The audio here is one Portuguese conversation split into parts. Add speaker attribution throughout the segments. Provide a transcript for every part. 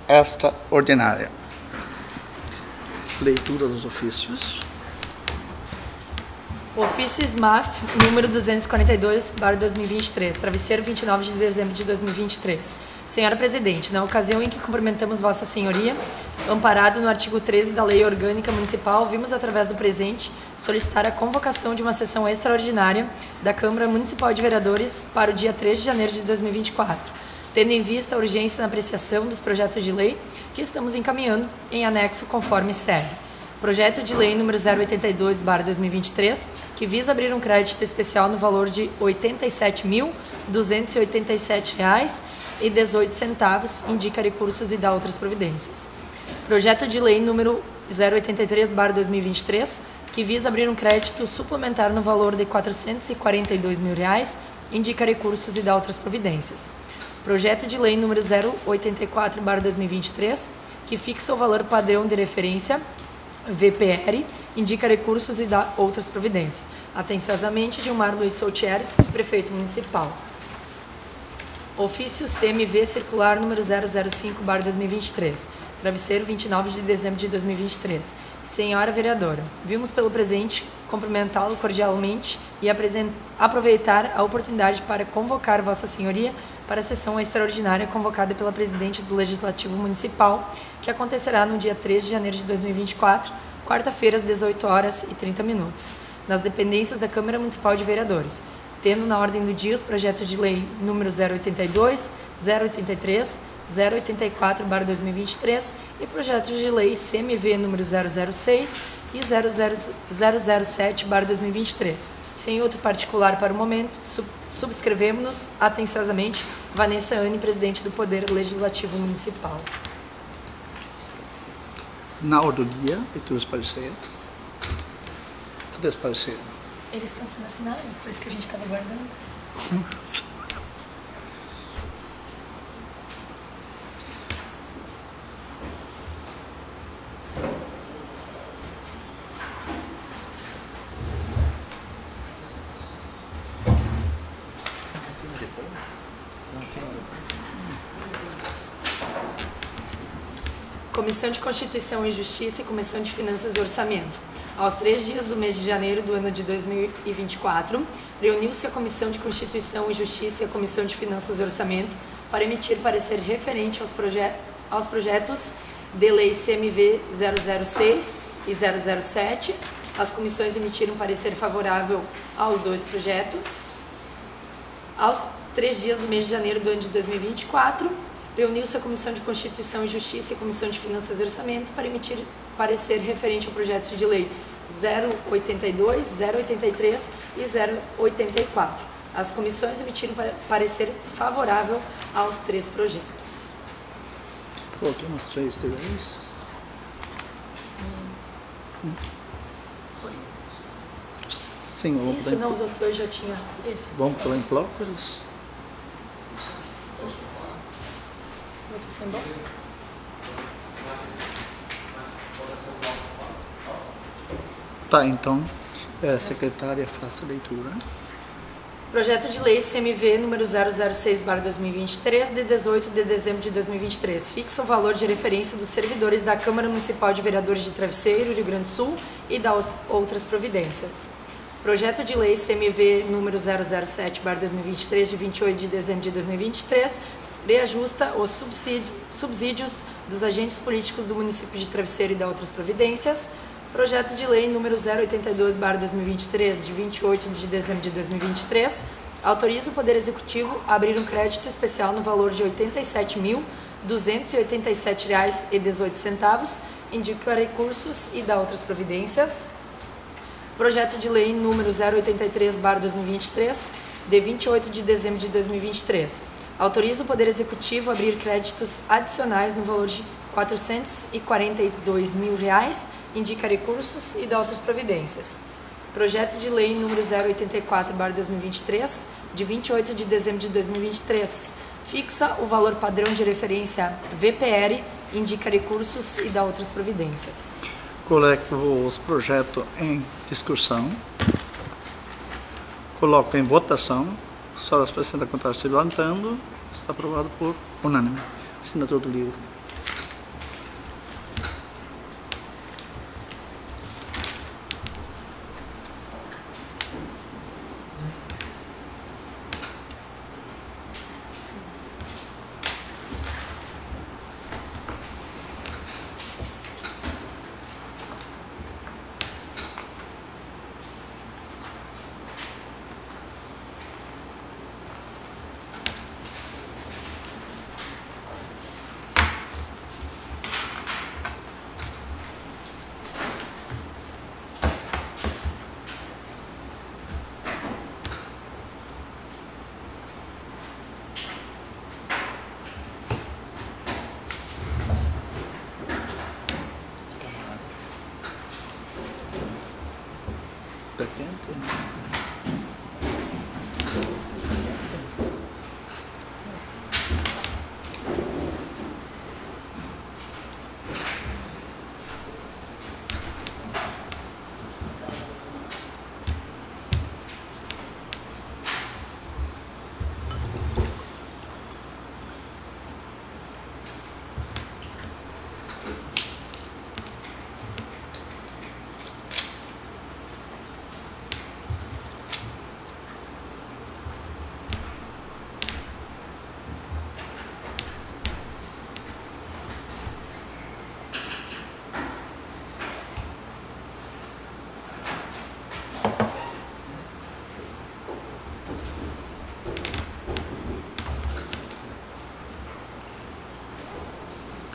Speaker 1: extraordinária. Leitura dos ofícios.
Speaker 2: Ofício SMAF, número 242/2023, travesseiro 29 de dezembro de 2023. Senhora Presidente, na ocasião em que cumprimentamos Vossa Senhoria, amparado no artigo 13 da Lei Orgânica Municipal, vimos através do presente solicitar a convocação de uma sessão extraordinária da Câmara Municipal de Vereadores para o dia 3 de janeiro de 2024, tendo em vista a urgência na apreciação dos projetos de lei que estamos encaminhando em anexo conforme segue. Projeto de Lei número 082/2023, que visa abrir um crédito especial no valor de R$ 87.287,18, indica recursos e dá outras providências. Projeto de Lei número 083/2023, que visa abrir um crédito suplementar no valor de R$ 442 mil, indica recursos e dá outras providências. Projeto de Lei número 084/2023, que fixa o valor padrão de referência VPR, indica recursos e dá outras providências. Atenciosamente, Gilmar Luiz Soltieri, Prefeito Municipal. Ofício CMV Circular número 005/2023, travesseiro 29 de dezembro de 2023. Senhora Vereadora, vimos pelo presente cumprimentá-lo cordialmente e aproveitar a oportunidade para convocar Vossa Senhoria para a sessão extraordinária convocada pela Presidente do Legislativo Municipal, que acontecerá no dia 3 de janeiro de 2024, quarta-feira, às 18h30, nas dependências da Câmara Municipal de Vereadores, tendo na ordem do dia os projetos de lei número 082, 083, 084/2023 e projetos de lei CMV número 006 e 007/2023. Sem outro particular para o momento, subscrevemos-nos atenciosamente Vanessa Anne, Presidente do Poder Legislativo Municipal.
Speaker 1: Na ordem do dia, leitura dos pareceres. Cadê os pareceres?
Speaker 2: Eles estão sendo assinados, por isso que a gente estava guardando. Comissão de Constituição e Justiça e Comissão de Finanças e Orçamento. Aos 3 dias do mês de janeiro do ano de 2024, reuniu-se a Comissão de Constituição e Justiça e a Comissão de Finanças e Orçamento para emitir parecer referente aos projetos de lei CMV 006 e 007. As comissões emitiram parecer favorável aos dois projetos. Aos 3 dias do mês de janeiro do ano de 2024, reuniu-se a Comissão de Constituição e Justiça e a Comissão de Finanças e Orçamento para emitir parecer referente ao projeto de lei 082, 083 e 084. As comissões emitiram parecer favorável aos 3 projetos.
Speaker 1: Colocamos 3 de vez. Sim,
Speaker 2: isso, não, os outros 2 já tinham. Isso.
Speaker 1: Vamos pela em blocos.
Speaker 2: Votação bom?
Speaker 1: Tá, então, secretária, faça a leitura.
Speaker 2: Projeto de lei CMV número 006/2023, de 18 de dezembro de 2023, fixa o valor de referência dos servidores da Câmara Municipal de Vereadores de Travesseiro, Rio Grande do Sul, e dá outras providências. Projeto de lei CMV número 007/2023, de 28 de dezembro de 2023, reajusta os subsídios dos agentes políticos do município de Travesseiro e dá outras providências. Projeto de lei número 082/2023, de 28 de dezembro de 2023, autoriza o Poder Executivo a abrir um crédito especial no valor de R$ 87.287,18, indica recursos e dá outras providências. Projeto de lei número 083/2023, de 28 de dezembro de 2023, autoriza o Poder Executivo a abrir créditos adicionais no valor de R$ 442 mil, indica recursos e dá outras providências. Projeto de lei número 084/2023, de 28 de dezembro de 2023, fixa o valor padrão de referência VPR, indica recursos e dá outras providências.
Speaker 1: Coloco os projetos em discussão. Coloco em votação. Só as presentes a contar se levantando. Está aprovado por unânime. Assinatura do livro. Tá quente?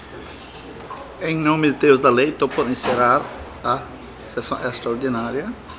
Speaker 1: Em nome de Deus da lei, estou por encerrar a sessão extraordinária.